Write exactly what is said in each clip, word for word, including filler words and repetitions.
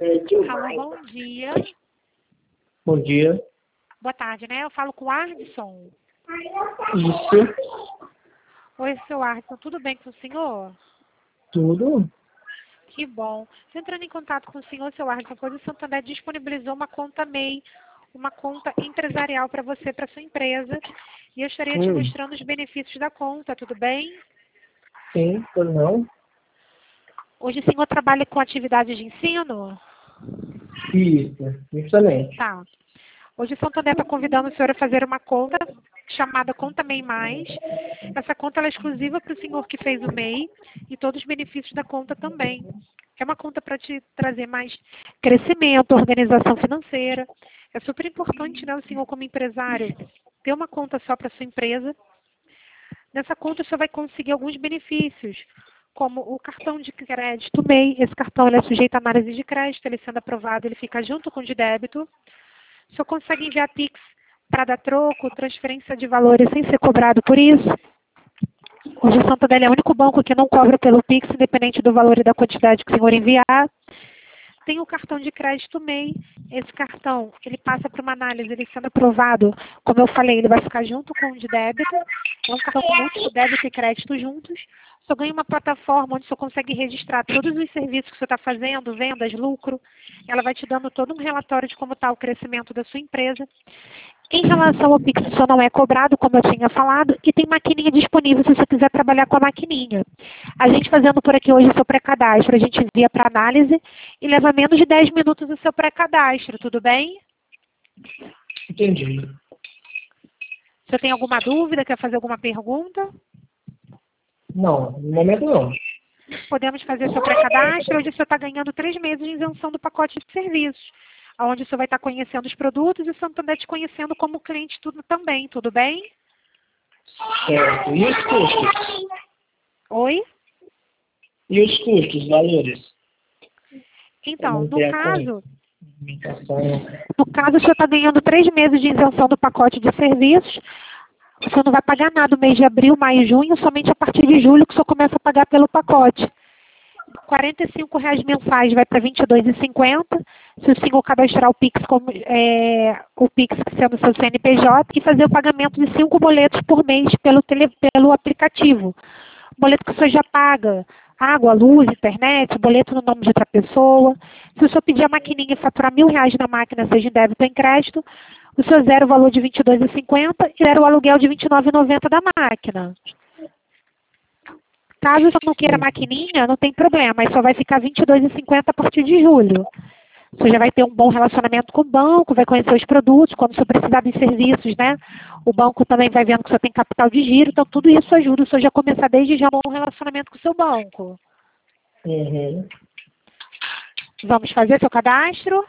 Alô, bom dia. Bom dia. Boa tarde, né? Eu falo com o Ardson. Isso. Oi, seu Ardson, tudo bem com o senhor? Tudo? Que bom. Estou entrando em contato com o senhor, seu Ardson, pois o Santander disponibilizou uma conta M E I, uma conta empresarial para você, para sua empresa. E eu estaria te Hum. mostrando os benefícios da conta, tudo bem? Sim, pois não? Hoje o senhor trabalha com atividades de ensino? Isso, justamente. Tá. Hoje o Santander está convidando o senhor a fazer uma conta chamada Conta M E I Mais. Essa conta ela é exclusiva para o senhor que fez o M E I e todos os benefícios da conta também. É uma conta para te trazer mais crescimento, organização financeira. É super importante, né, o senhor como empresário ter uma conta só para sua empresa. Nessa conta o senhor vai conseguir alguns benefícios, como o cartão de crédito M E I. Esse cartão ele é sujeito à análise de crédito, ele sendo aprovado, ele fica junto com o de débito. O senhor consegue enviar Pix para dar troco, transferência de valores sem ser cobrado por isso. Hoje o Santander é o único banco que não cobra pelo Pix, independente do valor e da quantidade que o senhor enviar. Tem o cartão de crédito M E I. Esse cartão, ele passa por uma análise, ele sendo aprovado, como eu falei, ele vai ficar junto com o de débito. É um cartão com múltiplo débito e crédito juntos. O senhor ganha uma plataforma onde o senhor consegue registrar todos os serviços que o senhor está fazendo, vendas, lucro. Ela vai te dando todo um relatório de como está o crescimento da sua empresa. Em relação ao Pix, o senhor não é cobrado, como eu tinha falado, e tem maquininha disponível se você quiser trabalhar com a maquininha. A gente fazendo por aqui hoje o seu pré-cadastro, a gente envia para análise e leva menos de dez minutos o seu pré-cadastro, tudo bem? Entendi. O senhor tem alguma dúvida, quer fazer alguma pergunta? Não, no momento não. Podemos fazer seu pré-cadastro, hoje o senhor está ganhando três meses de isenção do pacote de serviços, onde o senhor vai estar conhecendo os produtos e o Santander te conhecendo como cliente tudo também, tudo bem? Certo. E os custos? Oi? E os custos, valores? Então, no Manter a caso, comunicação. no caso, o senhor está ganhando três meses de isenção do pacote de serviços. O senhor não vai pagar nada no mês de abril, maio e junho, somente a partir de julho que o senhor começa a pagar pelo pacote. quarenta e cinco reais mensais vai para vinte e dois reais e cinquenta centavos. Se o senhor cadastrar o Pix, como, é, o Pix sendo seu C N P J, e fazer o pagamento de cinco boletos por mês pelo, tele, pelo aplicativo. Boleto que o senhor já paga, água, luz, internet, boleto no nome de outra pessoa. Se o senhor pedir a maquininha e faturar mil reais na máquina, seja em débito ou em crédito, o senhor zera o valor de vinte e dois reais e cinquenta centavos e zera o aluguel de vinte e nove reais e noventa centavos da máquina. Caso você não queira maquininha, não tem problema, mas só vai ficar vinte e dois reais e cinquenta centavos a partir de julho. Você já vai ter um bom relacionamento com o banco, vai conhecer os produtos, quando você precisar dos serviços, né? O banco também vai vendo que você tem capital de giro, então tudo isso ajuda o senhor já a começar desde já um bom relacionamento com o seu banco. Uhum. Vamos fazer seu cadastro?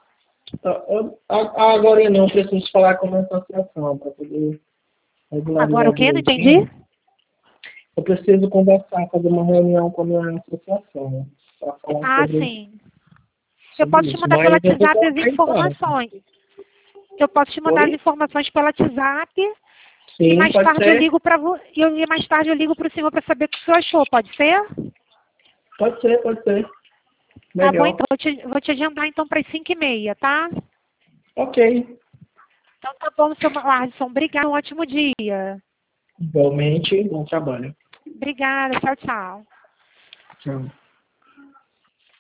Agora não, preciso falar com a minha associação para poder regularizar. Agora o quê? Não entendi? Eu preciso conversar, fazer uma reunião com a minha associação. Para falar Ah, sobre, sim. Eu sobre posso te isso. mandar Mas pelo eu vou WhatsApp as colocar em informações. Eu posso te mandar Oi? as informações pelo WhatsApp Sim, e mais pode tarde ser. eu ligo para vo... eu e mais tarde eu ligo para o senhor para saber o que o senhor achou, pode ser? Pode ser, pode ser. Tá Melhor. bom, então vou te, vou te agendar então para as cinco e meia, tá? Ok. Então tá bom, seu Alisson. Obrigada, um ótimo dia. Igualmente, bom trabalho. Obrigada, tchau, tchau. Tchau.